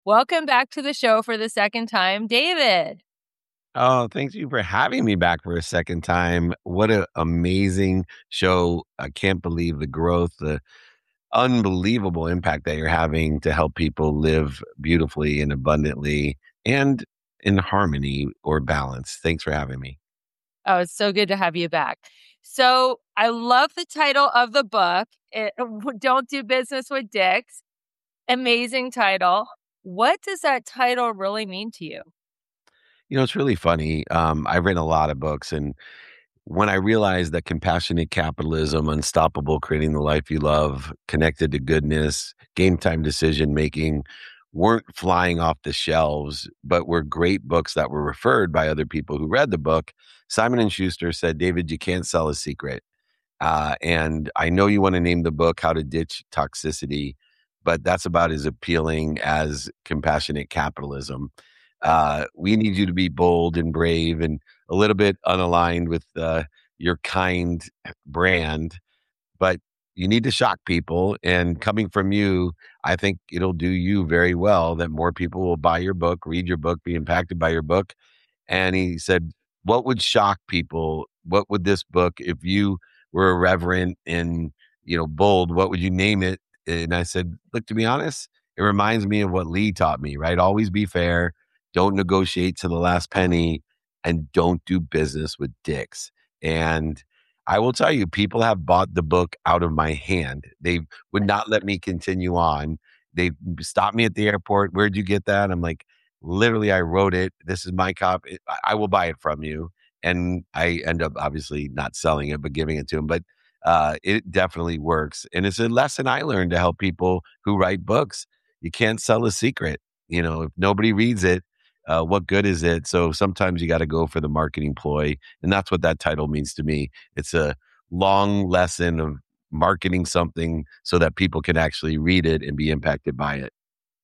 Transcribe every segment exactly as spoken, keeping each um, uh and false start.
Welcome back to the show for the second time, David. Oh, thank you for having me back for a second time. What an amazing show. I can't believe the growth, the unbelievable impact that you're having to help people live beautifully and abundantly and in harmony or balance. Thanks for having me. Oh, it's so good to have you back. So I love the title of the book, it, Don't Do Business with Dicks. Amazing title. What does that title really mean to you? You know, it's really funny. Um, I've written a lot of books, and when I realized that compassionate capitalism, unstoppable, creating the life you love, connected to goodness, game time decision making weren't flying off the shelves, but were great books that were referred by other people who read the book. Simon and Schuster said, David, you can't sell a secret. Uh, and I know you want to name the book How to Ditch Toxicity, but that's about as appealing as compassionate capitalism. Uh, we need you to be bold and brave and a little bit unaligned with uh, your kind brand, but you need to shock people. And coming from you, I think it'll do you very well that more people will buy your book, read your book, be impacted by your book. And he said, what would shock people? What would this book, if you were irreverent and, you know, bold, what would you name it? And I said, look, to be honest, it reminds me of what Lee taught me, right? Always be fair. Don't negotiate to the last penny and don't do business with dicks. And I will tell you, people have bought the book out of my hand. They would not let me continue on. They stopped me at the airport. Where'd you get that? I'm like, literally, I wrote it. This is my copy. I I will buy it from you. And I end up obviously not selling it, but giving it to him. But uh, it definitely works. And it's a lesson I learned to help people who write books. You can't sell a secret. You know, if nobody reads it, uh, what good is it? So sometimes you got to go for the marketing ploy. And that's what that title means to me. It's a long lesson of marketing something so that people can actually read it and be impacted by it.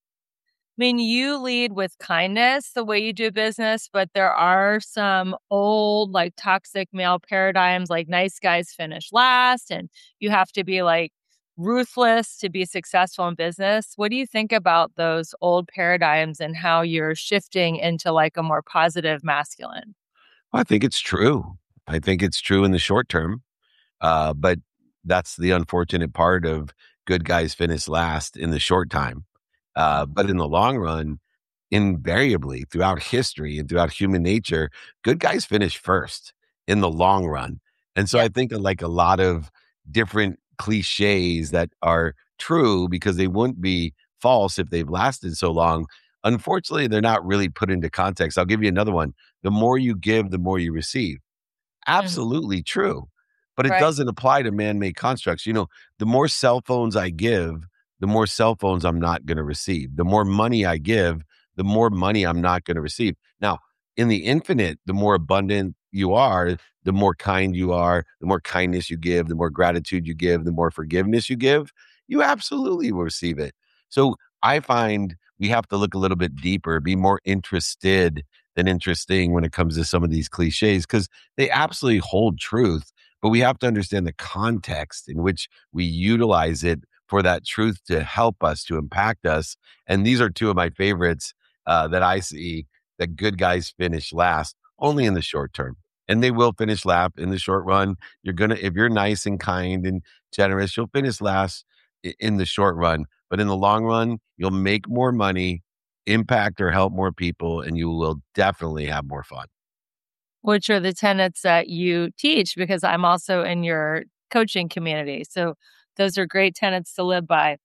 I mean, you lead with kindness the way you do business, but there are some old, like toxic male paradigms, like nice guys finish last, and you have to be like ruthless to be successful in business. What do you think about those old paradigms and how you're shifting into like a more positive masculine? I think it's true. I think it's true in the short term. Uh, but that's the unfortunate part of good guys finish last in the short time. Uh, but in the long run, invariably throughout history and throughout human nature, good guys finish first in the long run. And so Yeah. I think of like a lot of different cliches that are true because they wouldn't be false if they've lasted so long. Unfortunately, they're not really put into context. I'll give you another one. The more you give, the more you receive. Mhm. Absolutely true. But it Right. doesn't apply to man-made constructs. You know, the more cell phones I give, the more cell phones I'm not going to receive. The more money I give, the more money I'm not going to receive. Now, in the infinite, the more abundant you are, the more kind you are, the more kindness you give, the more gratitude you give, the more forgiveness you give, you absolutely will receive it. So I find we have to look a little bit deeper, be more interested than interesting when it comes to some of these cliches, because they absolutely hold truth, but we have to understand the context in which we utilize it for that truth to help us, to impact us. And these are two of my favorites uh, that I see that good guys finish last only in the short term. And they will finish last in the short run. You're going to, if you're nice and kind and generous, you'll finish last i- in the short run. But in the long run, you'll make more money, impact or help more people, and you will definitely have more fun. Which are the tenets that you teach? Because I'm also in your coaching community. So those are great tenets to live by.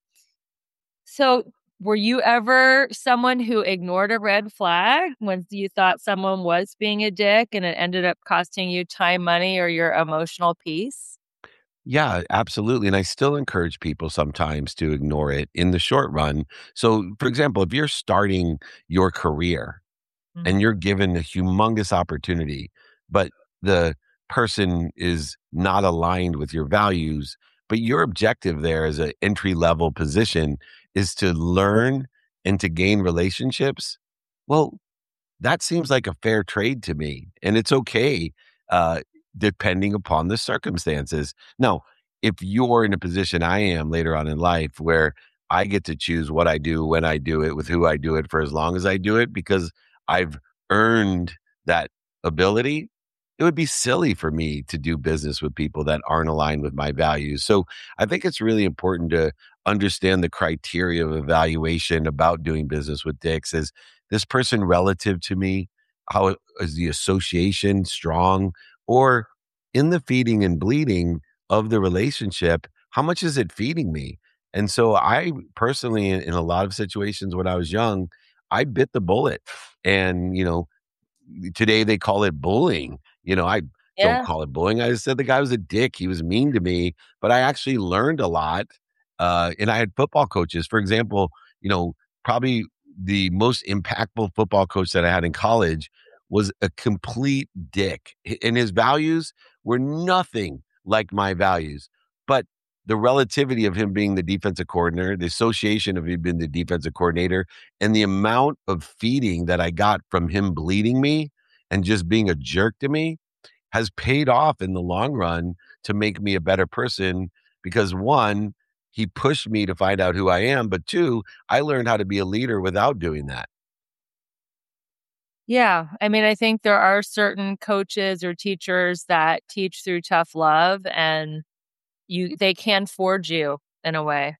So, were you ever someone who ignored a red flag when you thought someone was being a dick and it ended up costing you time, money, or your emotional peace? Yeah, absolutely. And I still encourage people sometimes to ignore it in the short run. So, for example, if you're starting your career and Mhm. you're given a humongous opportunity, but the person is not aligned with your values, but your objective there as an entry level position is to learn and to gain relationships. Well, that seems like a fair trade to me, and it's okay, uh, depending upon the circumstances. Now, if you're in a position I am later on in life where I get to choose what I do, when I do it, with who I do it, for as long as I do it, because I've earned that ability. It would be silly for me to do business with people that aren't aligned with my values. So I think it's really important to understand the criteria of evaluation about doing business with Dick's. Is this person relative to me? How is the association strong? Or in the feeding and bleeding of the relationship, how much is it feeding me? And so I personally, in, in a lot of situations when I was young, I bit the bullet. And, you know, today they call it bullying. You know, I don't Yeah. call it bullying. I just said the guy was a dick. He was mean to me, but I actually learned a lot. Uh, and I had football coaches, for example, you know, probably the most impactful football coach that I had in college was a complete dick. H- And his values were nothing like my values. But the relativity of him being the defensive coordinator, the association of him being the defensive coordinator, and the amount of feeding that I got from him bleeding me and just being a jerk to me has paid off in the long run to make me a better person. Because one, he pushed me to find out who I am, but two, I learned how to be a leader without doing that. Yeah. I mean, I think there are certain coaches or teachers that teach through tough love and you they can forge you in a way.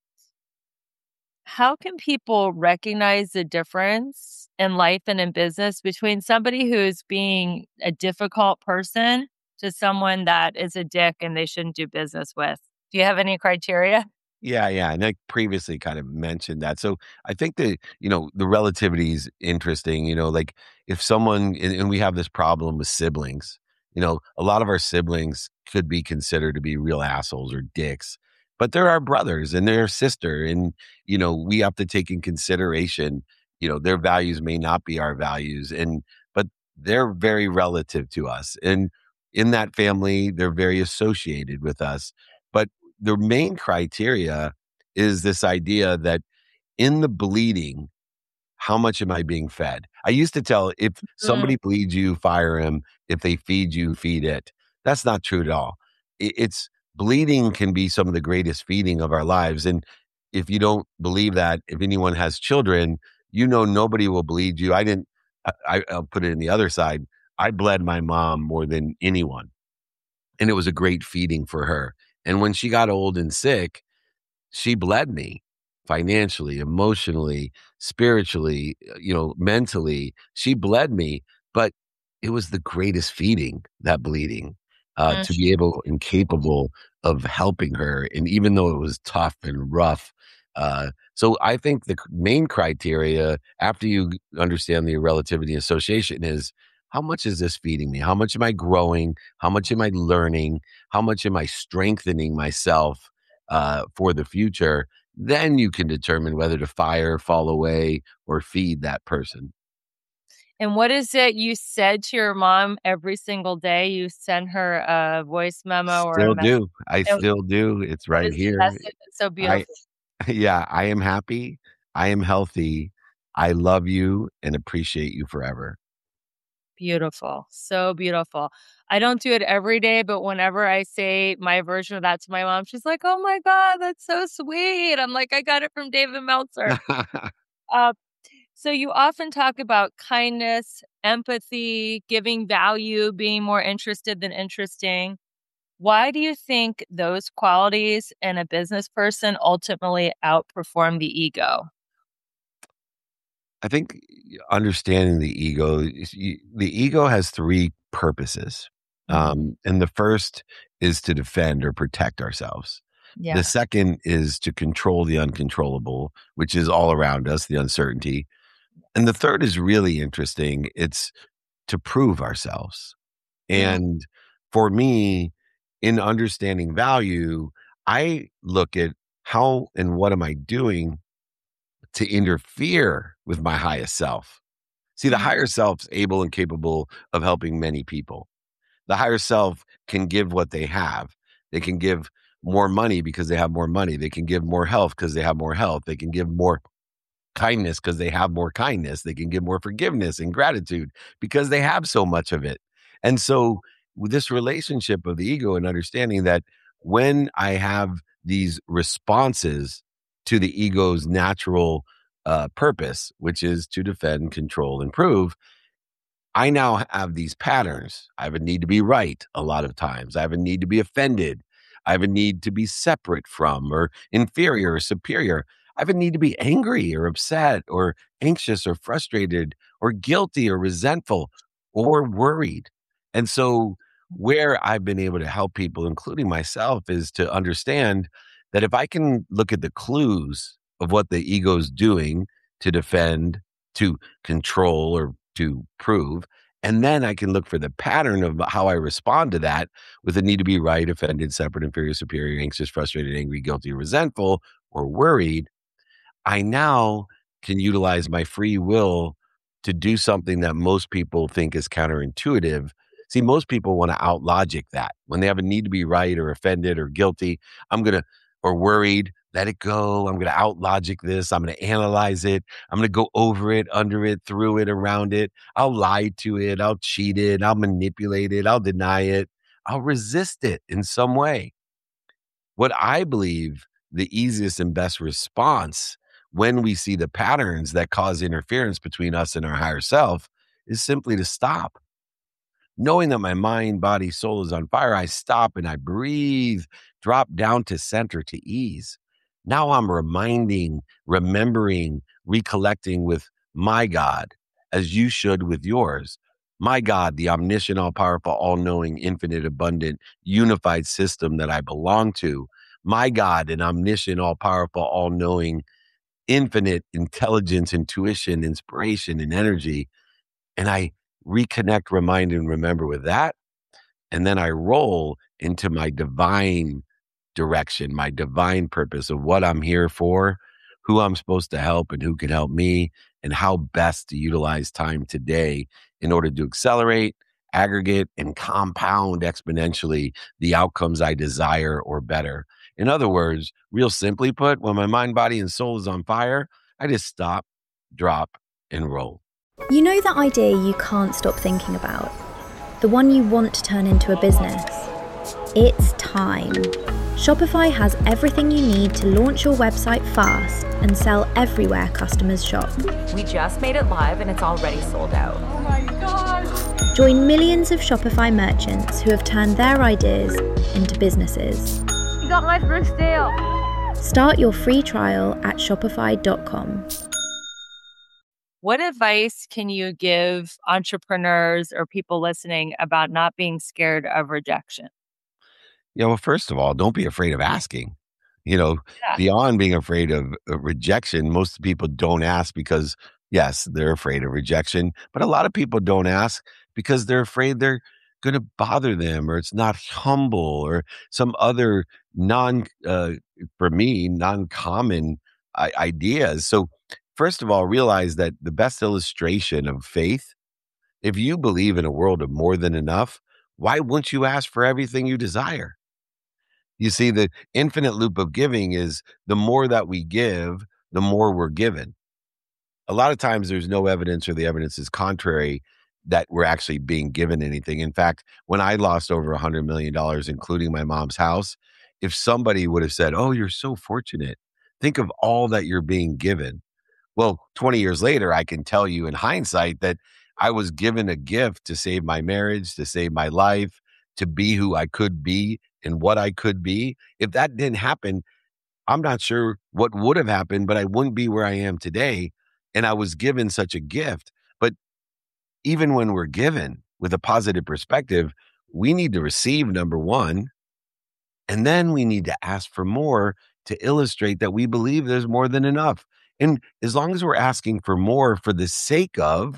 How can people recognize the difference in life and in business between somebody who's being a difficult person to someone that is a dick and they shouldn't do business with? Do you have any criteria? Yeah, yeah, and I previously kind of mentioned that. So I think that, you know, the relativity is interesting. You know, like if someone, and, and we have this problem with siblings, you know, a lot of our siblings could be considered to be real assholes or dicks, but they're our brothers and they're sister. And, you know, we have to take in consideration, you know, their values may not be our values. And, but they're very relative to us. And in that family, they're very associated with us. But the main criteria is this idea that in the bleeding, how much am I being fed? I used to tell, if Mm, somebody bleeds you, fire him. If they feed you, feed it. That's not true at all. I- It's bleeding can be some of the greatest feeding of our lives. And if you don't believe that, if anyone has children, you know nobody will bleed you. I didn't. I, I- I'll put it in the other side. I bled my mom more than anyone, and it was a great feeding for her. And when she got old and sick, she bled me financially, emotionally, spiritually, uh, you know, mentally. She bled me, but it was the greatest feeding, that bleeding, uh, mm. to be able and capable of helping her. And even though it was tough and rough, uh, so I think the c- main criteria after you g- understand the relativity association is, how much is this feeding me? How much am I growing? How much am I learning? How much am I strengthening myself uh, for the future? Then you can determine whether to fire, fall away, or feed that person. And what is it you said to your mom every single day? You send her a voice memo or a Still message. do. I And still do. It's what right is the here. message? It's so I beautiful. yeah, I am happy. I am healthy. I love you and appreciate you forever. Beautiful. So beautiful. I don't do it every day, but whenever I say my version of that to my mom, she's like, "Oh my God, that's so sweet." I'm like, I got it from David Meltzer. Uh, so you often talk about kindness, empathy, giving value, being more interested than interesting. Why do you think those qualities in a business person ultimately outperform the ego? I think understanding the ego, is y- the ego has three purposes. Mhm. Um, and the first is to defend or protect ourselves. The Yeah. second is to control the uncontrollable, which is all around us, the uncertainty. And the third is really interesting. It's to prove ourselves. Mm, And for me, in understanding value, I look at how and what am I doing to interfere with my highest self. See, the mm, higher self's able and capable of helping many people. The higher self can give what they have. They can give more money because they have more money. They can give more health because they have more health. They can give more kindness because they have more kindness. They can give more forgiveness and gratitude because they have so much of it. And so, with this relationship of the ego and understanding that when I have these responses to the ego's natural uh, purpose, which is to defend, control, and prove, I now have these patterns. I have a need to be right a lot of times. I have a need to be offended. I have a need to be separate from or inferior or superior. I have a need to be angry or upset or anxious or frustrated or guilty or resentful or worried. And so, where I've been able to help people, including myself, is to understand that if I can look at the clues of what the ego's doing to defend, to control, or to prove, and then I can look for the pattern of how I respond to that with the need to be right, offended, separate, inferior, superior, anxious, frustrated, angry, guilty, resentful, or worried. I now can utilize my free will to do something that most people think is counterintuitive. See, most people want to outlogic that. When they have a need to be right or offended or guilty, I'm going to, or worried, let it go. I'm going to outlogic this. I'm going to analyze it. I'm going to go over it, under it, through it, around it. I'll lie to it. I'll cheat it. I'll manipulate it. I'll deny it. I'll resist it in some way. What I believe the easiest and best response when we see the patterns that cause interference between us and our higher self is simply to stop. Knowing that my mind, body, soul is on fire, I stop and I breathe, drop down to center to ease. Now I'm reminding, remembering, recollecting with my God, as you should with yours. My God, the omniscient, all-powerful, all-knowing, infinite, abundant, unified system that I belong to. My God, an omniscient, all-powerful, all-knowing, infinite intelligence, intuition, inspiration, and energy. And I reconnect, remind, and remember with that. And then I roll into my divine direction, my divine purpose of what I'm here for, who I'm supposed to help and who can help me, and how best to utilize time today in order to accelerate, aggregate, and compound exponentially the outcomes I desire or better. In other words, real simply put, when my mind, body, and soul is on fire, I just stop, drop, and roll. You know that idea you can't stop thinking about? The one you want to turn into a business? It's time. Shopify has everything you need to launch your website fast and sell everywhere customers shop. We just made it live and it's already sold out. Oh my gosh. Join millions of Shopify merchants who have turned their ideas into businesses. You got my first sale. Start your free trial at shopify dot com. What advice can you give entrepreneurs or people listening about not being scared of rejection? Yeah, well, first of all, don't be afraid of asking. You know, Yeah. beyond being afraid of, of rejection, most people don't ask because, yes, they're afraid of rejection. But a lot of people don't ask because they're afraid they're going to bother them, or it's not humble, or some other non, uh, for me, non-common I- ideas. So, first of all, realize that the best illustration of faith, if you believe in a world of more than enough, why wouldn't you ask for everything you desire? You see, the infinite loop of giving is the more that we give, the more we're given. A lot of times there's no evidence, or the evidence is contrary, that we're actually being given anything. In fact, when I lost over one hundred million dollars, including my mom's house, if somebody would have said, "Oh, you're so fortunate. Think of all that you're being given." Well, twenty years later, I can tell you in hindsight that I was given a gift to save my marriage, to save my life, to be who I could be and what I could be. If that didn't happen, I'm not sure what would have happened, but I wouldn't be where I am today. And I was given such a gift. But even when we're given with a positive perspective, we need to receive, number one, and then we need to ask for more to illustrate that we believe there's more than enough. And as long as we're asking for more for the sake of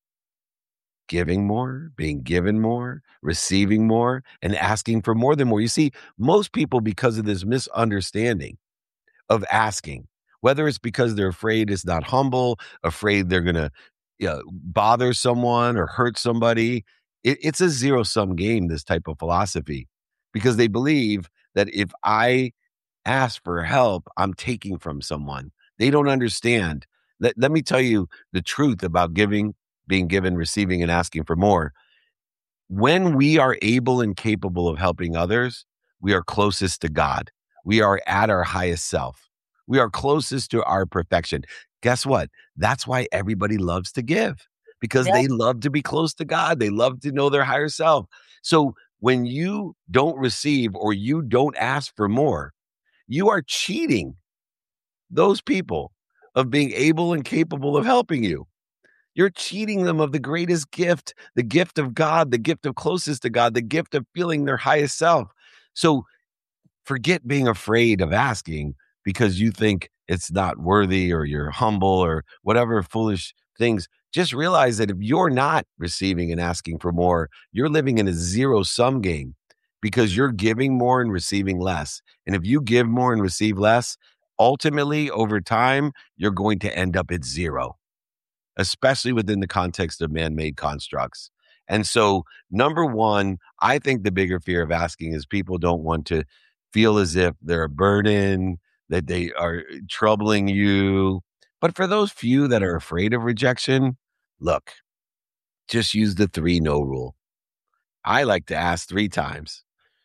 giving more, being given more, receiving more, and asking for more than more. You see, most people, because of this misunderstanding of asking, whether it's because they're afraid it's not humble, afraid they're going to you know, bother someone or hurt somebody, it, it's a zero-sum game, this type of philosophy, because they believe that if I ask for help, I'm taking from someone. They don't understand. Let, let me tell you the truth about giving, being given, receiving, and asking for more. When we are able and capable of helping others, we are closest to God. We are at our highest self. We are closest to our perfection. Guess what? That's why everybody loves to give, because Yep. they love to be close to God. They love to know their higher self. So when you don't receive or you don't ask for more, you are cheating those people of being able and capable of helping you. You're cheating them of the greatest gift, the gift of God, the gift of closest to God, the gift of feeling their highest self. So forget being afraid of asking because you think it's not worthy or you're humble or whatever foolish things. Just realize that if you're not receiving and asking for more, you're living in a zero sum game because you're giving more and receiving less. And if you give more and receive less, ultimately over time, you're going to end up at zero, especially within the context of man-made constructs. And so, number one, I think the bigger fear of asking is people don't want to feel as if they're a burden, that they are troubling you. But for those few that are afraid of rejection, look, just use the three no rule. I like to ask three times.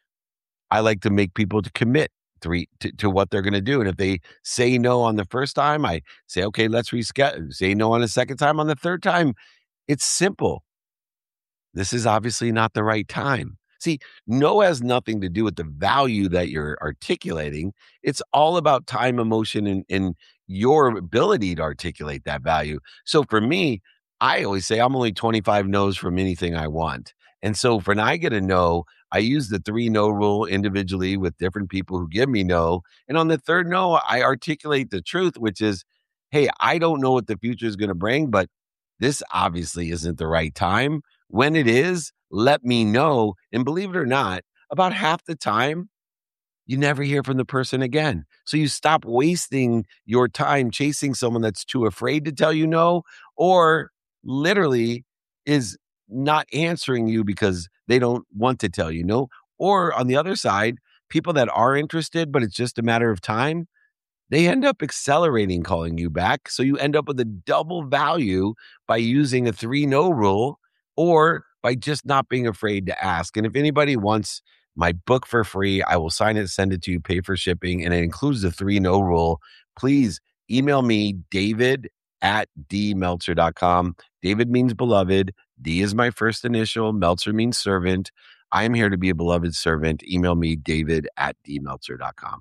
I like to make people to commit three to, to what they're going to do. And if they say no on the first time, I say, okay, let's reschedule. Say no on the second time. On the third time, it's simple. This is obviously not the right time. See, no has nothing to do with the value that you're articulating. It's all about time, emotion, and, and your ability to articulate that value. So for me, I always say I'm only twenty-five no's from anything I want. And so when I get a no, I use the three no rule individually with different people who give me no. And on the third no, I articulate the truth, which is, hey, I don't know what the future is going to bring, but this obviously isn't the right time. When it is, let me know. And believe it or not, about half the time, you never hear from the person again. So you stop wasting your time chasing someone that's too afraid to tell you no, or literally is not answering you because they don't want to tell you no. Or on the other side, people that are interested, but it's just a matter of time, they end up accelerating calling you back. So you end up with a double value by using a three no rule or by just not being afraid to ask. And if anybody wants my book for free, I will sign it, send it to you, pay for shipping, and it includes the three no rule. Please email me, David at d meltzer dot com. David means beloved. D is my first initial. Meltzer means servant. I am here to be a beloved servant. Email me, David at d meltzer dot com.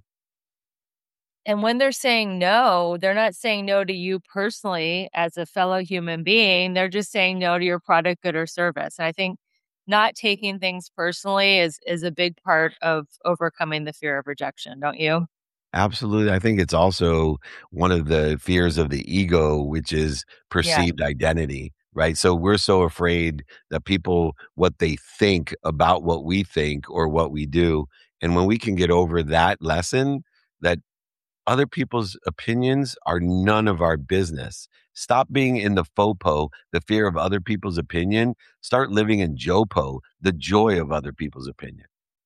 And when they're saying no, they're not saying no to you personally as a fellow human being. They're just saying no to your product, good, or service. And I think not taking things personally is is a big part of overcoming the fear of rejection, don't you? Absolutely. I think it's also one of the fears of the ego, which is perceived identity, right? So we're so afraid that people, what they think about what we think or what we do. And when we can get over that lesson, that other people's opinions are none of our business. Stop being in the FOPO, the fear of other people's opinion. Start living in JOPO, the joy of other people's opinion.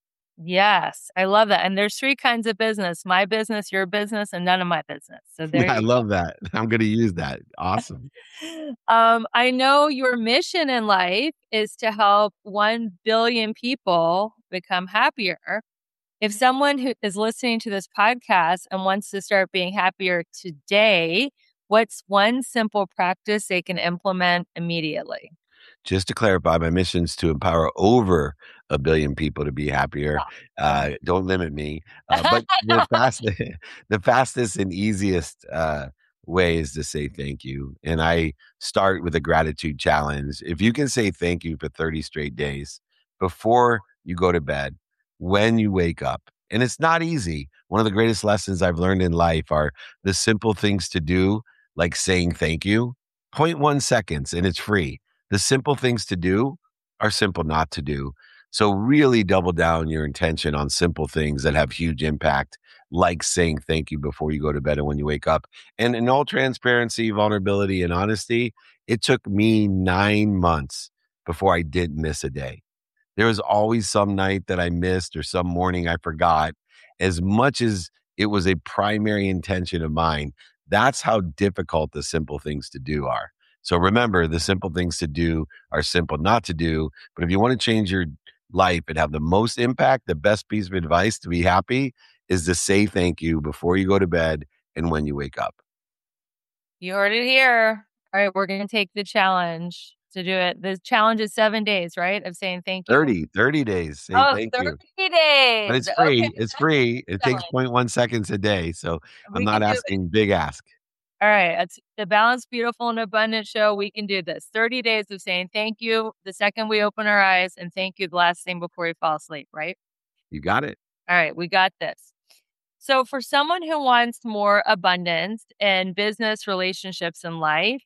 Yes, I love that. And there's three kinds of business: my business, your business, and none of my business. So there I you love that. I'm going to use that. Awesome. um, I know your mission in life is to help one billion people become happier. If someone who is listening to this podcast and wants to start being happier today, what's one simple practice they can implement immediately? Just to clarify, my mission is to empower over a billion people to be happier. Uh, don't limit me. Uh, but the, fast, the fastest and easiest uh, way is to say thank you. And I start with a gratitude challenge. If you can say thank you for thirty straight days before you go to bed, when you wake up, and it's not easy. One of the greatest lessons I've learned in life are the simple things to do, like saying thank you. zero point one seconds, and it's free. The simple things to do are simple not to do. So really double down your intention on simple things that have huge impact, like saying thank you before you go to bed and when you wake up. And in all transparency, vulnerability, and honesty, it took me nine months before I didn't miss a day. There was always some night that I missed or some morning I forgot. As much as it was a primary intention of mine, that's how difficult the simple things to do are. So remember, the simple things to do are simple not to do. But if you want to change your life and have the most impact, the best piece of advice to be happy is to say thank you before you go to bed and when you wake up. You heard it here. All right, we're going to take the challenge to do it. The challenge is seven days, right? Of saying thank you. thirty, thirty days. Say Oh, thank thirty you. days. But it's free. Okay, It's that's free. It takes challenge. zero point one seconds a day. So I'm We not can do it. asking big ask. All right, it's the Balanced, Beautiful, and Abundant show. We can do this. thirty days of saying thank you the second we open our eyes, and thank you the last thing before we fall asleep, right? You got it. All right, we got this. So for someone who wants more abundance in business, relationships, and life,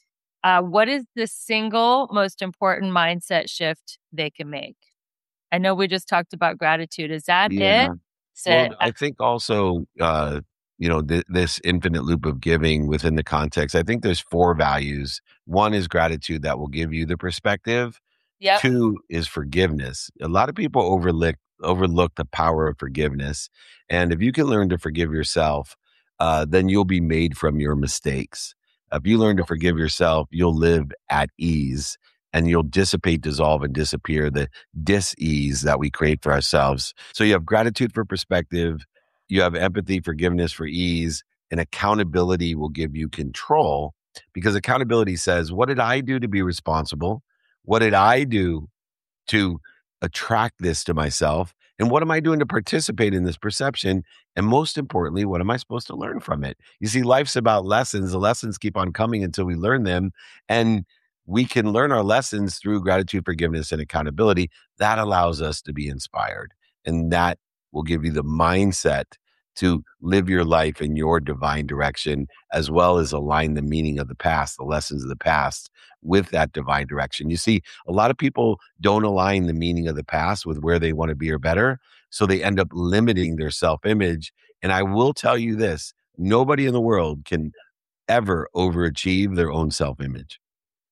uh, what is the single most important mindset shift they can make? I know we just talked about gratitude. Is that Yeah. it? So, Well, I think also, uh, you know, th- this infinite loop of giving within the context, I think there's four values. One is gratitude that will give you the perspective. yep. Two is forgiveness. A lot of people overlook overlook the power of forgiveness. And if you can learn to forgive yourself, uh, then you'll be made from your mistakes. If you learn to forgive yourself, you'll live at ease and you'll dissipate, dissolve, and disappear the dis-ease that we create for ourselves. So you have gratitude for perspective, you have empathy, forgiveness for ease, and accountability will give you control, because accountability says, what did I do to be responsible? What did I do to attract this to myself? And what am I doing to participate in this perception? And most importantly, what am I supposed to learn from it? You see, life's about lessons. The lessons keep on coming until we learn them. And we can learn our lessons through gratitude, forgiveness, and accountability. That allows us to be inspired. And that will give you the mindset to live your life in your divine direction, as well as align the meaning of the past, the lessons of the past, with that divine direction. You see, a lot of people don't align the meaning of the past with where they want to be or better. So they end up limiting their self-image. And I will tell you this, nobody in the world can ever overachieve their own self-image.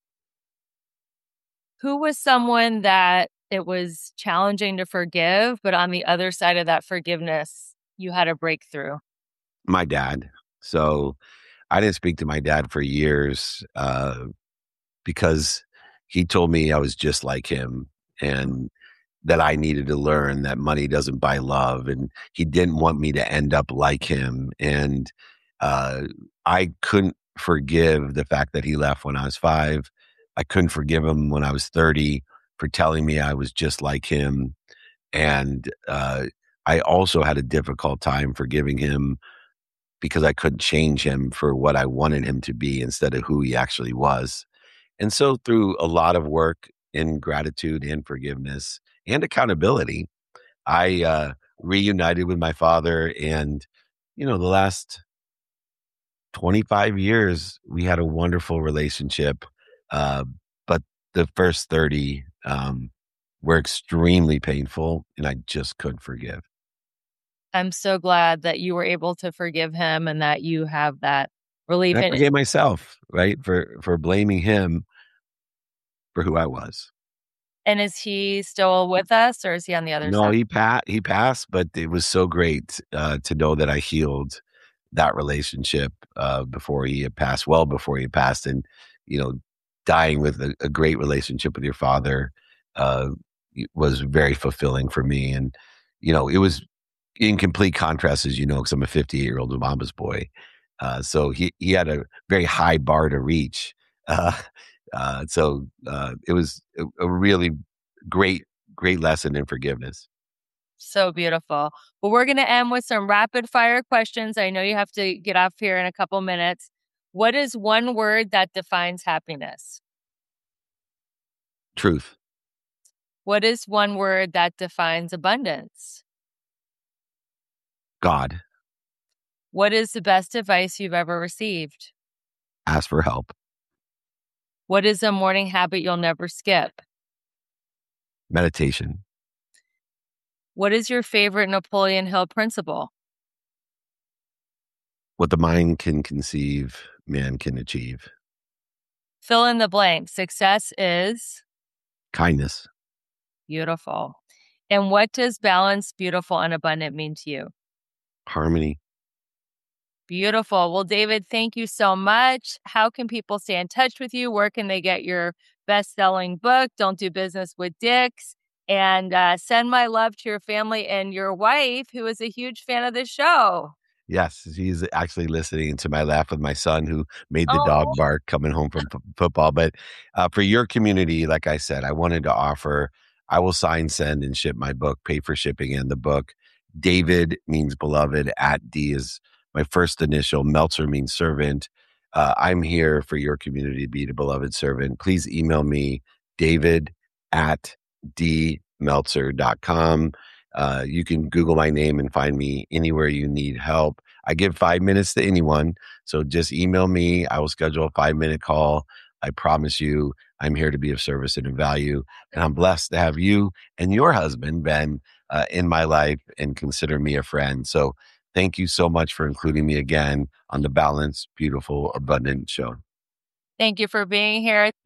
Who was someone that it was challenging to forgive, but on the other side of that forgiveness, you had a breakthrough? My dad. So I didn't speak to my dad for years uh, because he told me I was just like him and that I needed to learn that money doesn't buy love. And he didn't want me to end up like him. And uh, I couldn't forgive the fact that he left when I was five. I couldn't forgive him when I was thirty for telling me I was just like him. And uh, I also had a difficult time forgiving him because I couldn't change him for what I wanted him to be instead of who he actually was. And so through a lot of work in gratitude and forgiveness and accountability, I uh, reunited with my father. And, you know, the last twenty-five years, we had a wonderful relationship. Uh, but the first thirty um, were extremely painful, and I just couldn't forgive. I'm so glad that you were able to forgive him and that you have that relief. And I in forgave myself, right, for for blaming him for who I was. And is he still with us, or is he on the other No, side? he pa- he passed, but it was so great uh, to know that I healed that relationship uh, before he had passed, well before he had passed, and you know, dying with a, a great relationship with your father uh, was very fulfilling for me. And you know, it was in complete contrast, as you know, because I'm a fifty-eight year old mama's boy. Uh, so he he had a very high bar to reach. Uh, uh, so uh, it was a, a really great great lesson in forgiveness. So beautiful. Well, we're going to end with some rapid fire questions. I know you have to get off here in a couple minutes. What is one word that defines happiness? Truth. What is one word that defines abundance? God. What is the best advice you've ever received? Ask for help. What is a morning habit you'll never skip? Meditation. What is your favorite Napoleon Hill principle? What the mind can conceive, man can achieve. Fill in the blank. Success is? Kindness. Beautiful. And what does balanced, beautiful, and abundant mean to you? Harmony. Beautiful. Well, David, thank you so much. How can people stay in touch with you? Where can they get your best-selling book, Don't Do Business with Dicks? And uh, send my love to your family and your wife, who is a huge fan of the show. Yes, he's actually listening to my laugh with my son who made the Oh, dog bark coming home from f- football. But uh, for your community, like I said, I wanted to offer, I will sign, send, and ship my book, pay for shipping and the book. David means beloved. At D is my first initial. Meltzer means servant. Uh, I'm here for your community to be the beloved servant. Please email me, David at d meltzer dot com. Uh, you can Google my name and find me anywhere you need help. I give five minutes to anyone. So just email me. I will schedule a five minute call. I promise you, I'm here to be of service and of value. And I'm blessed to have you and your husband, Ben, uh, in my life and consider me a friend. So thank you so much for including me again on the Balanced, Beautiful, Abundant show. thank you for being here.